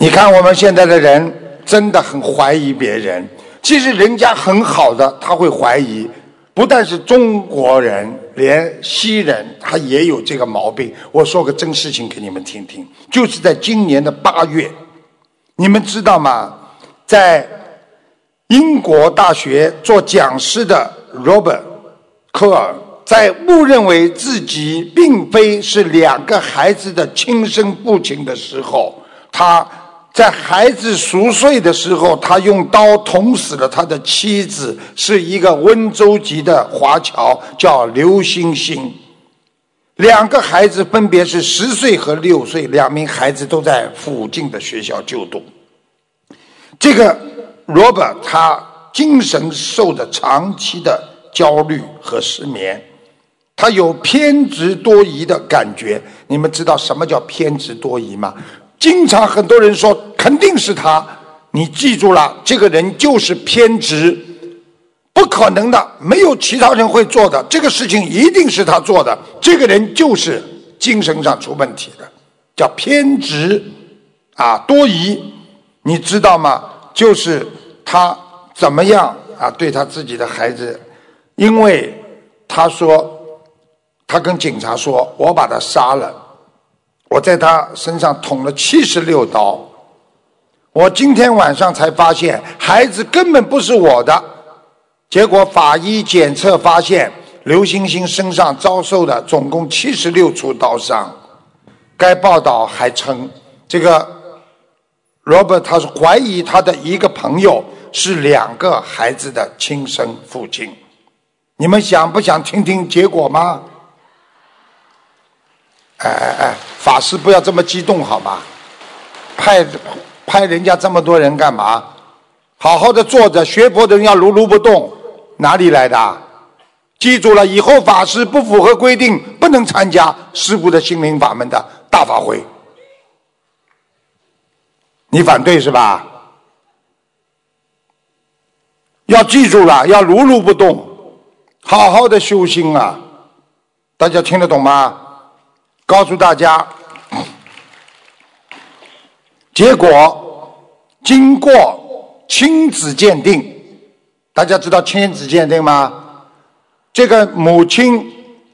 你看我们现在的人真的很怀疑别人，其实人家很好的他会怀疑，不但是中国人，连西人他也有这个毛病。我说个真事情给你们听听，就是在今年的8月，你们知道吗？在英国大学做讲师的 Robert 科尔，在误认为自己并非是2个孩子的亲生父亲的时候，他在孩子熟睡的时候，他用刀捅死了他的妻子，是一个温州籍的华侨，叫刘星星。2个孩子分别是10岁和6岁，2名孩子都在附近的学校就读。这个 Robert 他精神受着长期的焦虑和失眠，他有偏执多疑的感觉。你们知道什么叫偏执多疑吗？经常很多人说肯定是他，你记住了，这个人就是偏执，不可能的，没有其他人会做的，这个事情一定是他做的，这个人就是精神上出问题的，叫偏执多疑。你知道吗？就是他怎么样对他自己的孩子，因为他说，他跟警察说，我把他杀了，我在他身上捅了76刀，我今天晚上才发现孩子根本不是我的。结果法医检测发现刘星星身上遭受的总共76处刀伤。该报道还称，这个 Robert 他是怀疑他的一个朋友是2个孩子的亲生父亲。你们想不想听听结果吗？法师不要这么激动好吧，派人家这么多人干嘛？好好的坐着，学佛的人要如如不动，哪里来的？记住了，以后法师不符合规定不能参加师父的心灵法门的大法会。你反对是吧？要记住了，要如如不动，好好的修心啊！大家听得懂吗？告诉大家，结果经过亲子鉴定，大家知道亲子鉴定吗？这个母亲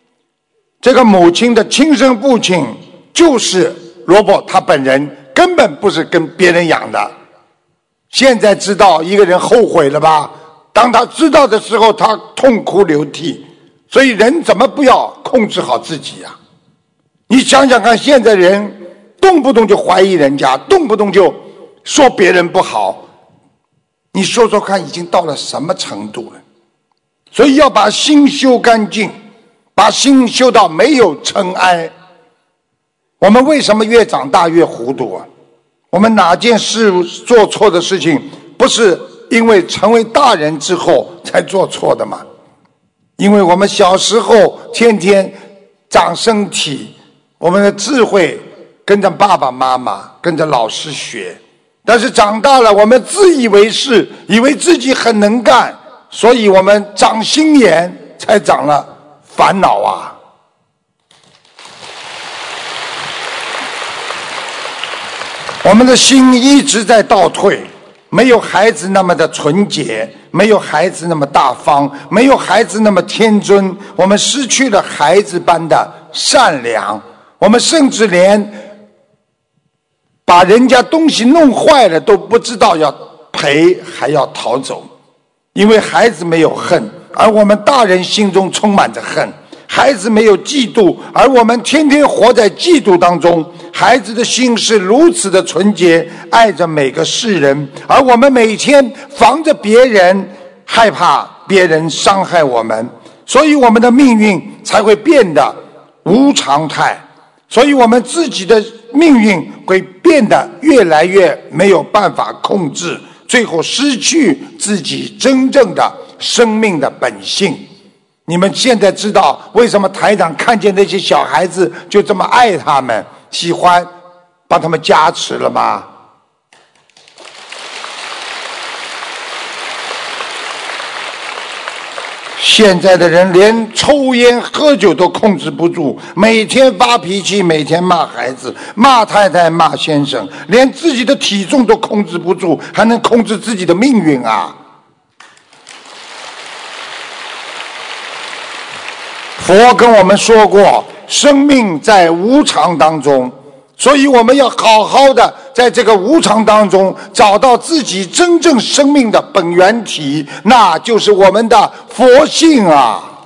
的亲生父亲就是罗伯他本人，根本不是跟别人养的。现在知道一个人后悔了吧？当他知道的时候，他痛哭流涕。所以人怎么不要控制好自己呀？你想想看，现在人动不动就怀疑人家，动不动就说别人不好，你说说看已经到了什么程度了？所以要把心修干净，把心修到没有尘埃。我们为什么越长大越糊涂啊？我们哪件事做错的事情不是因为成为大人之后才做错的吗？因为我们小时候天天长身体，我们的智慧跟着爸爸妈妈跟着老师学，但是长大了我们自以为是，以为自己很能干，所以我们长心眼才长了烦恼啊。我们的心一直在倒退，没有孩子那么的纯洁，没有孩子那么大方，没有孩子那么天真，我们失去了孩子般的善良，我们甚至连把人家东西弄坏了都不知道要赔，还要逃走。因为孩子没有恨，而我们大人心中充满着恨；孩子没有嫉妒，而我们天天活在嫉妒当中。孩子的心是如此的纯洁，爱着每个世人，而我们每天防着别人，害怕别人伤害我们，所以我们的命运才会变得无常态，所以我们自己的命运会变得越来越没有办法控制，最后失去自己真正的生命的本性。你们现在知道为什么台长看见那些小孩子就这么爱他们，喜欢帮他们加持了吗？ 现在的人连抽烟喝酒都控制不住，每天发脾气，每天骂孩子，骂太太，骂先生，连自己的体重都控制不住，还能控制自己的命运啊！佛跟我们说过，生命在无常当中，所以我们要好好的在这个无常当中找到自己真正生命的本源体，那就是我们的佛性啊！